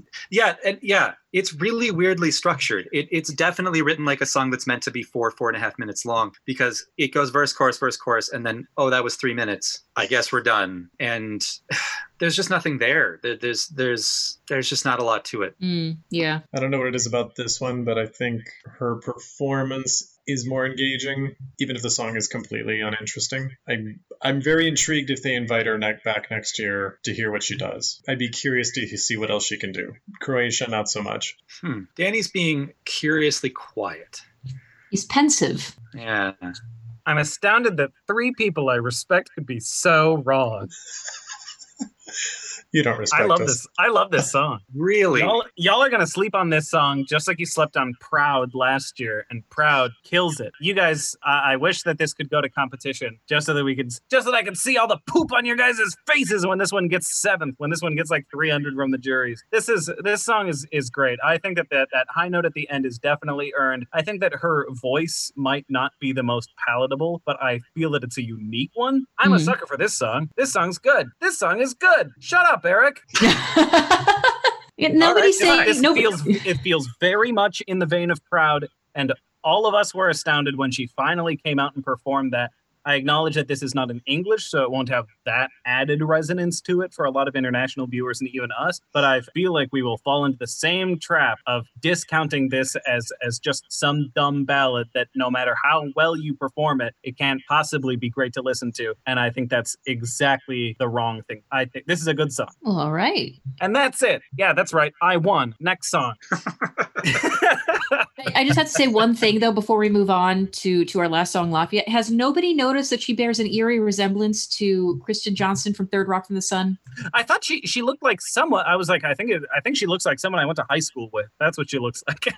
it's really weirdly structured. It's definitely written like a song that's meant to be 4.5 minutes long because it goes verse, chorus, and then, oh, that was 3 minutes. I guess we're done. And there's just nothing there. There's just not a lot to it. Yeah. I don't know what it is about this one, but I think her performance is more engaging, even if the song is completely uninteresting. I'm very intrigued if they invite her back next year to hear what she does. I'd be curious to see what else she can do. Croatia, not so much. Danny's being curiously quiet. He's pensive. Yeah. I'm astounded that 3 people I respect could be so wrong. You don't respect I love us. this. I love this song. Really? Y'all are gonna sleep on this song just like you slept on Proud last year, and Proud kills it. You guys, I wish that this could go to competition just so that I could see all the poop on your guys' faces when this one gets 7th, when this one gets like 300 from the juries. This song is great. I think that high note at the end is definitely earned. I think that her voice might not be the most palatable, but I feel that it's a unique one. I'm a sucker for this song. This song's good. This song is good. Shut up, Eric. Yeah, nobody's saying It feels very much in the vein of Proud, and all of us were astounded when she finally came out and performed that. I acknowledge that this is not in English, so it won't have that added resonance to it for a lot of international viewers and even us, but I feel like we will fall into the same trap of discounting this as just some dumb ballad that no matter how well you perform it, it can't possibly be great to listen to. And I think that's exactly the wrong thing. I think this is a good song. Well, all right. And that's it. Yeah, that's right. I won. Next song. I just have to say one thing though before we move on to our last song, Lafayette. Has nobody noticed that she bears an eerie resemblance to Kristen Johnston from Third Rock from the Sun? I thought she looked like someone. I was like, I think she looks like someone I went to high school with. That's what she looks like.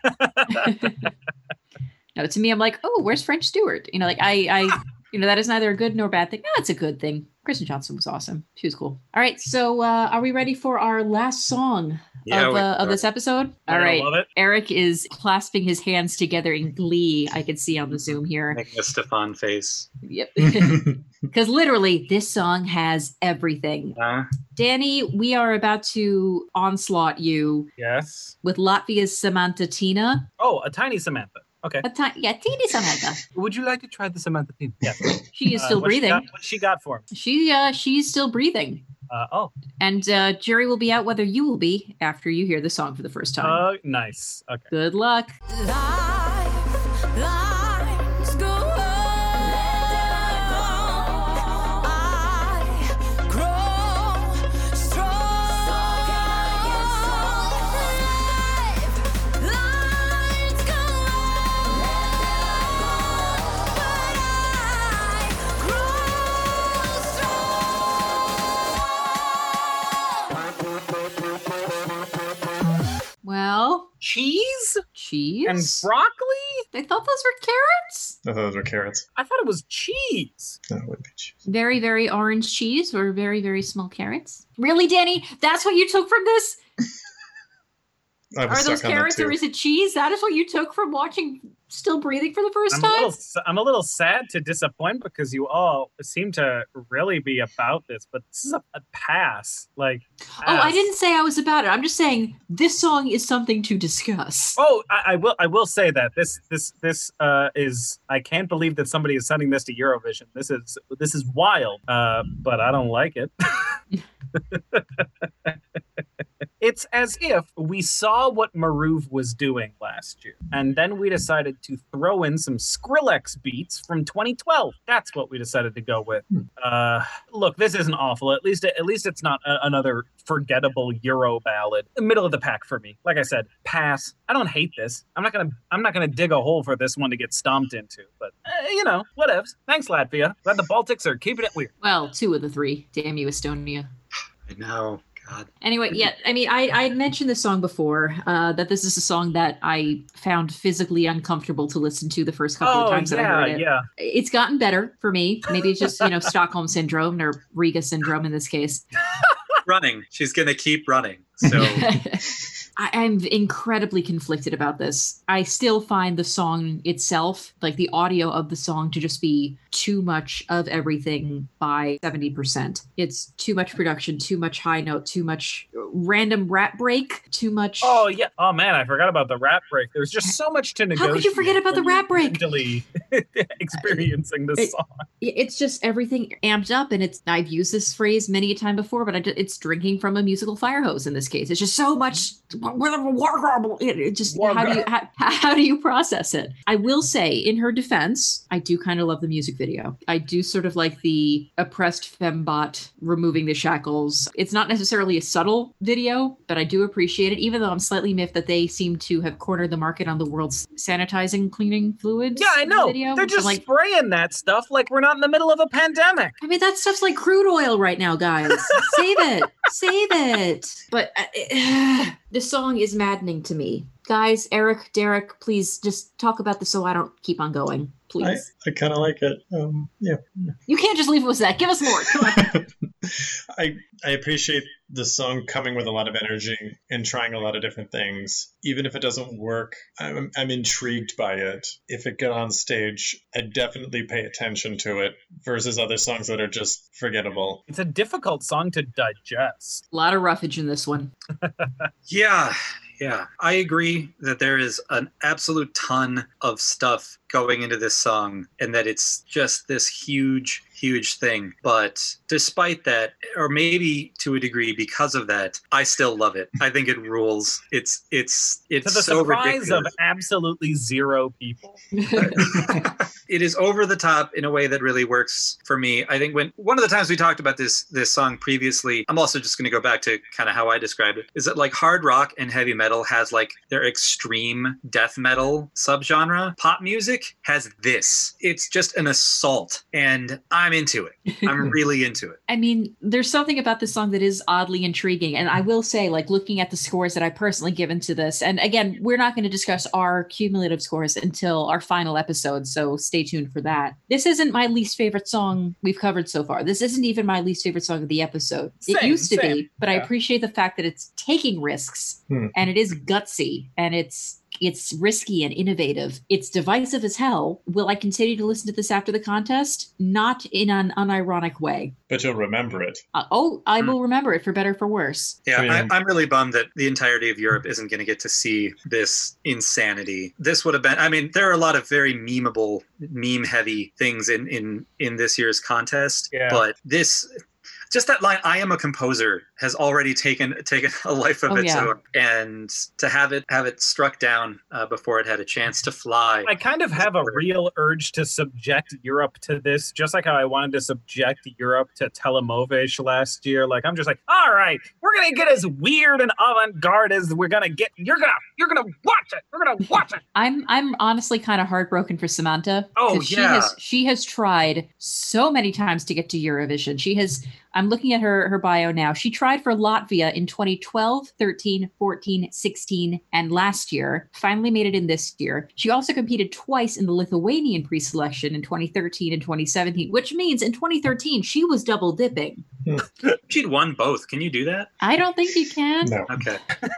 No, to me, I'm like, oh, where's French Stewart? You know, like I that is neither a good nor bad thing. No, it's a good thing. Kristen Johnston was awesome. She was cool. All right, so are we ready for our last song of this episode? All right, love it. Eric is clasping his hands together in glee. I could see on the Zoom here. Making a Stefan face. Yep. Because literally, this song has everything. Danny, we are about to onslaught you Yes. with Latvia's Samantha Tina. Oh, a tiny Samantha. Okay. Teeny Samantha. Would you like to try the Samantha theme? Yes. She is still breathing. What she got for me? She's still breathing. And jury will be out whether you will be after you hear the song for the first time. Nice. Okay. Good luck. Lines go on. I grow strong. Lines go on. But I grow strong. Well, Cheese cheese and broccoli? I thought those were carrots. I thought those were carrots. I thought it was cheese. No, it would be cheese. Very, very orange cheese or very, very small carrots. Really, Danny? That's what you took from this? I was Are those stuck on that carrots too. or is it cheese? That is what you took from watching Still Breathing for the first time? I'm a little sad to disappoint because you all seem to really be about this, but this is a pass. Like, Oh, I pass. didn't say I was about it. I'm just saying this song is something to discuss. Oh, I will say that this is, I can't believe that somebody is sending this to Eurovision. This is wild. But I don't like it. It's as if we saw what Maroov was doing last year, and then we decided to throw in some Skrillex beats from 2012. That's what we decided to go with. Look, this isn't awful. At least it's not another forgettable Euro ballad. Middle of the pack for me. Like I said, pass. I don't hate this. I'm not gonna dig a hole for this one to get stomped into. But whatevs. Thanks, Latvia. Glad the Baltics are keeping it weird. Well, 2 of the 3. Damn you, Estonia. I know. God. Anyway, yeah, I mean, I mentioned this song before, that this is a song that I found physically uncomfortable to listen to the first couple of times that I heard it. Yeah. It's gotten better for me. Maybe it's just, Stockholm Syndrome or Riga Syndrome in this case. Running. She's going to keep running. So I'm incredibly conflicted about this. I still find the song itself, like the audio of the song, to just be too much of everything by 70%. It's too much production, too much high note, too much random rap break, too much... Oh, yeah. Oh, man, I forgot about the rap break. There's just so much to negotiate. How could you forget about the rap break? Mentally experiencing this song. It's just everything amped up, and I've used this phrase many a time before, but it's drinking from a musical fire hose in this case. It's just so much. It just how do you process it? I will say, in her defense, I do kind of love the music video. I do sort of like the oppressed fembot removing the shackles. It's not necessarily a subtle video, but I do appreciate it, even though I'm slightly miffed that they seem to have cornered the market on the world's sanitizing cleaning fluids. Yeah, I know. Video, They're just spraying that stuff like we're not in the middle of a pandemic. I mean, that stuff's like crude oil right now, guys. Save it. Save it. But this song is maddening to me. Guys, Eric, Derek, please just talk about this so I don't keep on going. Please. I kind of like it. Yeah. You can't just leave it with that. Give us more. Come on. I appreciate the song coming with a lot of energy and trying a lot of different things. Even if it doesn't work, I'm intrigued by it. If it got on stage, I'd definitely pay attention to it versus other songs that are just forgettable. It's a difficult song to digest. A lot of roughage in this one. Yeah, I agree that there is an absolute ton of stuff going into this song and that it's just this huge thing. But despite that, or maybe to a degree because of that, I still love it. I think it rules. It's To the so surprise ridiculous. of absolutely zero people. It is over the top in a way that really works for me. I think when one of the times we talked about this song previously, I'm also just going to go back to kind of how I described it, is that like hard rock and heavy metal has like their extreme death metal subgenre. Pop music has this. It's just an assault, and I'm into it. I'm really into it. I mean, there's something about this song that is oddly intriguing. And I will say, like, looking at the scores that I personally given to this, and again, we're not going to discuss our cumulative scores until our final episode, so stay tuned for that. This isn't my least favorite song we've covered so far. This isn't even my least favorite song of the episode. It used to be, but I appreciate the fact that it's taking risks and it is gutsy and it's risky and innovative. It's divisive as hell. Will I continue to listen to this after the contest? Not in an unironic way. But you'll remember it. I will remember it for better or for worse. Yeah, I'm really bummed that the entirety of Europe isn't going to get to see this insanity. This would have been, I mean, there are a lot of very memeable, meme-heavy things in this year's contest, but this... Just that line, "I am a composer," has already taken a life of its own, and to have it struck down before it had a chance to fly. I kind of have a real urge to subject Europe to this, just like how I wanted to subject Europe to Telemovich last year. Like, I'm just like, all right, we're gonna get as weird and avant-garde as we're gonna get. You're gonna watch it. We're gonna watch it. I'm honestly kind of heartbroken for Samantha. Oh yeah, she has tried so many times to get to Eurovision. She has. I'm looking at her bio now. She tried for Latvia in 2012, 13, 14, 16, and last year. Finally made it in this year. She also competed twice in the Lithuanian pre-selection in 2013 and 2017, which means in 2013, she was double dipping. She'd won both. Can you do that? I don't think you can. No. Okay.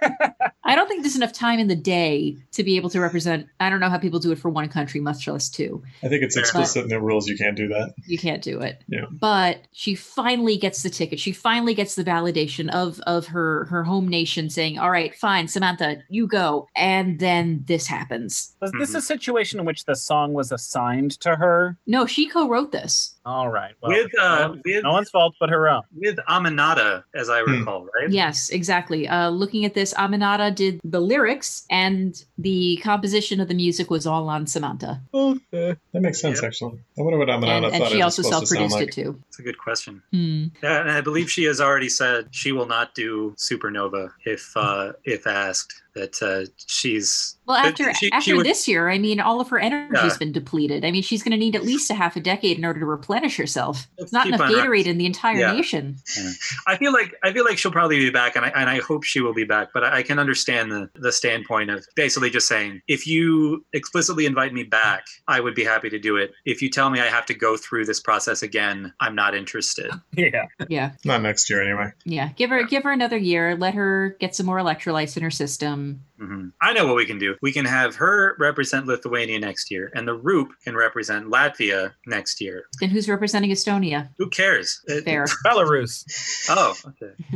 I don't think there's enough time in the day to be able to represent. I don't know how people do it for one country, much less two. I think it's explicit in the rules. You can't do that. You can't do it. Yeah. But she finally gets the ticket. She finally gets the validation of her home nation saying, all right, fine, Samantha, you go. And then this happens. Was this a situation in which the song was assigned to her? No, she co-wrote this. All right. Well, With no one's fault but her own. With Aminata, as I recall, right? Yes, exactly. Looking at this, Aminata did the lyrics and the composition of the music was all on Samantha. Okay. That makes sense, actually. I wonder what Aminata And thought she it was also supposed to sound self-produced like. it too. That's a good question. Hmm. Yeah, and I believe she has already said she will not do Supernova if asked. That she's Well, after she would, this year, I mean, all of her energy's been depleted. I mean, she's going to need at least a half a decade in order to replenish herself. It's not keep enough on Gatorade in the entire nation. Yeah. I feel like she'll probably be back, and I hope she will be back. But I can understand the standpoint of basically just saying, if you explicitly invite me back, I would be happy to do it. If you tell me I have to go through this process again, I'm not interested. Yeah. Not next year, anyway. Yeah. Give her another year. Let her get some more electrolytes in her system. Mm-hmm. I know what we can do. We can have her represent Lithuania next year, and the Roop can represent Latvia next year. Then who's representing Estonia? Who cares? Fair. Belarus. Oh, okay.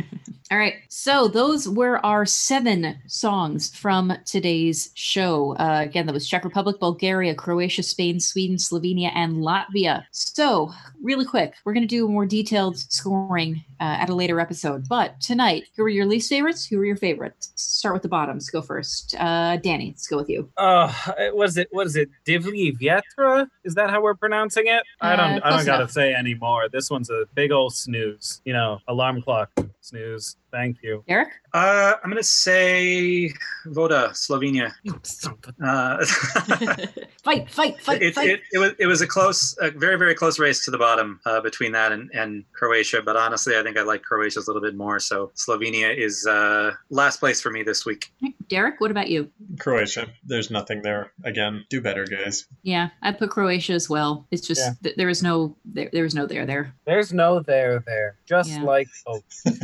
All right. So those were our 7 songs from today's show. Again, that was Czech Republic, Bulgaria, Croatia, Spain, Sweden, Slovenia, and Latvia. So really quick, we're going to do more detailed scoring at a later episode. But tonight, who are your least favorites? Who are your favorites? Start with the bottoms. Go first. Danny, let's go with you. Was it Divli Vietra? Is that how we're pronouncing it? I don't Close gotta enough. say anymore. This one's a big old snooze. Alarm clock snooze. Thank you. Eric? I'm going to say Voda, Slovenia. Fight. It was a very, very close race to the bottom between that and Croatia. But honestly, I think I like Croatia's a little bit more. So Slovenia is last place for me this week. Derek, what about you? Croatia. There's nothing there. Again, do better, guys. Yeah, I put Croatia as well. It's just there was no there. There was no there. There's no there. Just Yeah. like hope.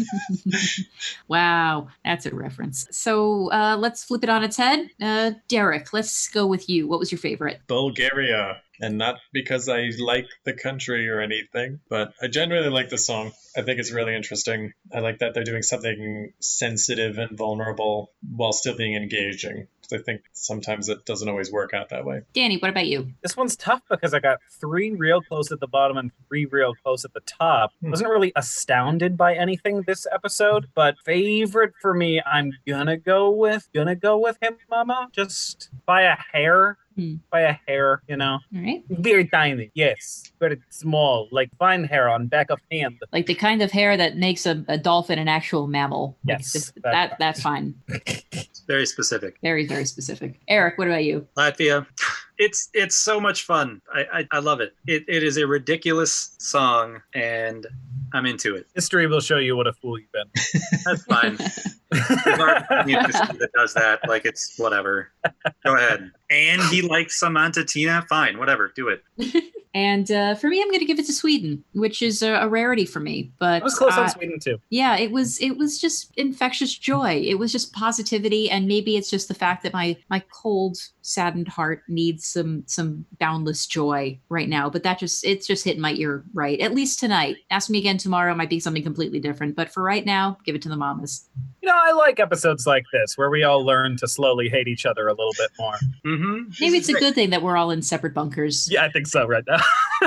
Wow, that's a reference. So let's flip it on its head. Derek, let's go with you. What was your favorite? Bulgaria. And not because I like the country or anything, but I genuinely like the song. I think it's really interesting. I like that they're doing something sensitive and vulnerable while still being engaging. I think sometimes it doesn't always work out that way. Danny, what about you? This one's tough because I got 3 real close at the bottom and 3 real close at the top. Wasn't really astounded by anything this episode, but favorite for me, I'm gonna go with Him Mama, just by a hair. By a hair, All right. Very tiny, yes. Very small, like fine hair on back of hand. Like the kind of hair that makes a dolphin an actual mammal. Like Yes, that's fine. It's very specific. Very, very specific. Eric, what about you? Latvia. It's so much fun. I love it. It is a ridiculous song, and I'm into it. History will show you what a fool you've been. That's fine. There's our community that does that. Like, it's whatever. Go ahead. And he likes Samantha Tina. Fine, whatever. Do it. And for me, I'm going to give it to Sweden, which is a rarity for me. But I was close on Sweden too. Yeah, it was just infectious joy. It was just positivity, and maybe it's just the fact that my cold, saddened heart needs some boundless joy right now. But it's just hitting my ear right. At least tonight. Ask me again tomorrow, it might be something completely different. But for right now, give it to the mamas. I like episodes like this where we all learn to slowly hate each other a little bit more. Mm-hmm. Maybe it's a good thing that we're all in separate bunkers. Yeah, I think so right now.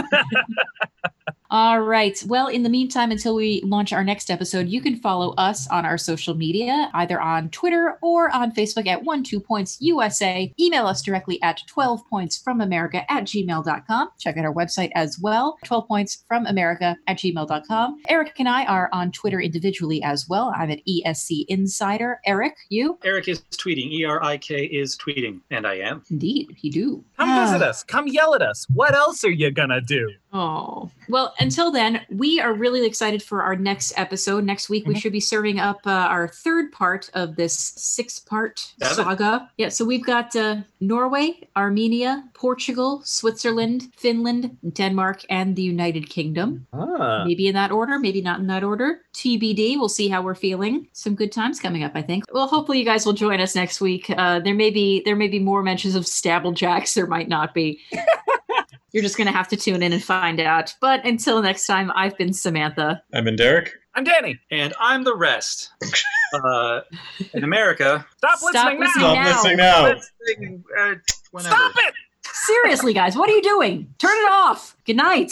All right. Well, in the meantime, until we launch our next episode, you can follow us on our social media, either on Twitter or on Facebook at 12points USA. Email us directly at 12pointsfromamerica@gmail.com. Check out our website as well, 12pointsfromamerica@gmail.com. Eric and I are on Twitter individually as well. I'm at ESC Insider. Eric, you? Eric is tweeting. ERIK is tweeting. And I am. Indeed, you do. Come visit us. Come yell at us. What else are you gonna do? Oh, well, until then, we are really excited for our next episode. Next week, we should be serving up our 3rd part of this 6-part saga. Yeah, so we've got Norway, Armenia, Portugal, Switzerland, Finland, Denmark, and the United Kingdom. Maybe in that order, maybe not in that order. TBD, we'll see how we're feeling. Some good times coming up, I think. Well, hopefully you guys will join us next week. There may be more mentions of Stabblejacks. There might not be. You're just going to have to tune in and find out. But until next time, I've been Samantha. I'm in Derek. I'm Danny. And I'm the rest. In America. Stop listening now. Stop listening now. Whenever. Stop it. Seriously, guys, what are you doing? Turn it off. Good night.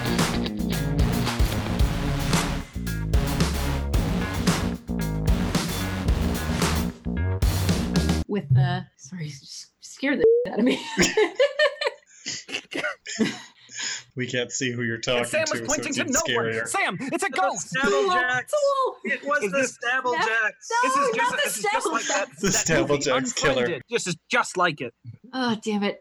With sorry, just scared the out of me. We can't see who you're talking Sam to, was pointing so to it's nowhere. scarier. Sam, it's a ghost. Stabblejacks. Wall. It was Is the this- Stabblejacks. This is not just the like that. The that movie, Stabblejacks killer. Unfriended. This is just like it. Oh, damn it.